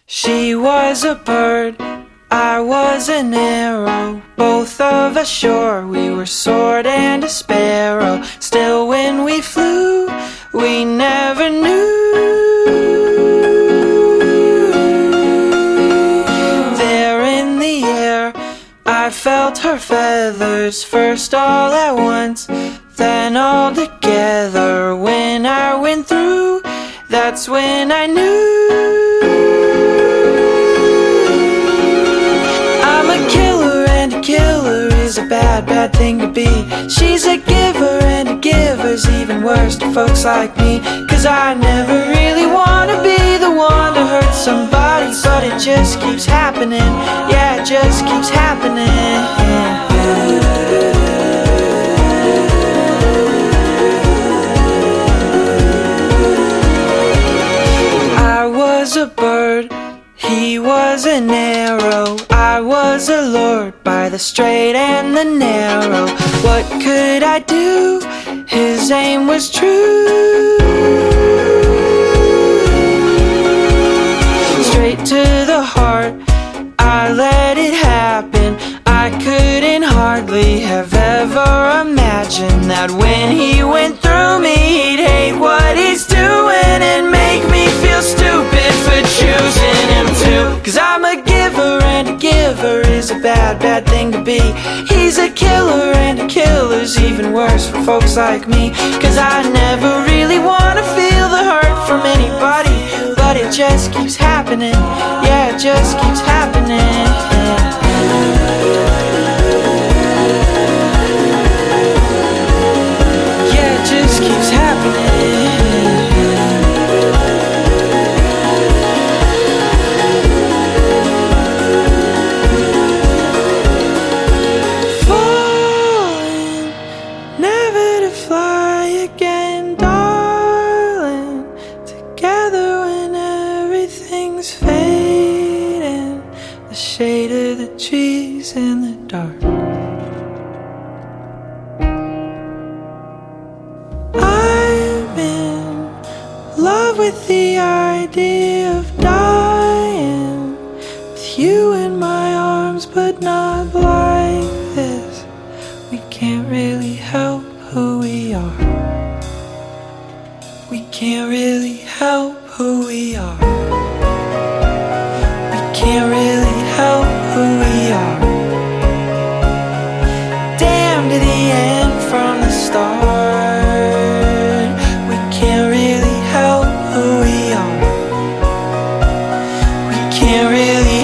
She was a bird, I was an arrow. Both of us sure we were sword and a sparrow. Still when we flew, we never knew. There in the air, I felt her feathers, first all at once, then all together. When I went through, that's when I knew. I'm a killer, and a killer is a bad, bad thing to be. She's a giver, and a giver's even worse to folks like me. Cause I never really wanna be the one to hurt somebody, but it just keeps happening. Yeah, it just keeps happening. I was a bird, he was an arrow. I was allured by the straight and the narrow. What could I do? His aim was true. Straight to the heart, I let it happen. I couldn't hardly have ever imagined that when he went through me, he'd hate what he's doing and make me feel stupid for choosing him too. Cause I'm a giver, and a giver is a bad, bad thing to be. He's a killer, and a killer's even worse for folks like me. Cause I never really wanna feel the hurt from anybody, but it just keeps happening. Yeah, it just keeps happening. Yeah, it just keeps happening. Falling, never to fly again, darling. Together when everything's fading, the shade of the trees in the dark. I'm in love with the idea of dying with you in my arms, but not like this. We can't really help who we are. We can't really help who we are. We can't really help who we are. Damn to the end from the start. We can't really help who we are. We can't really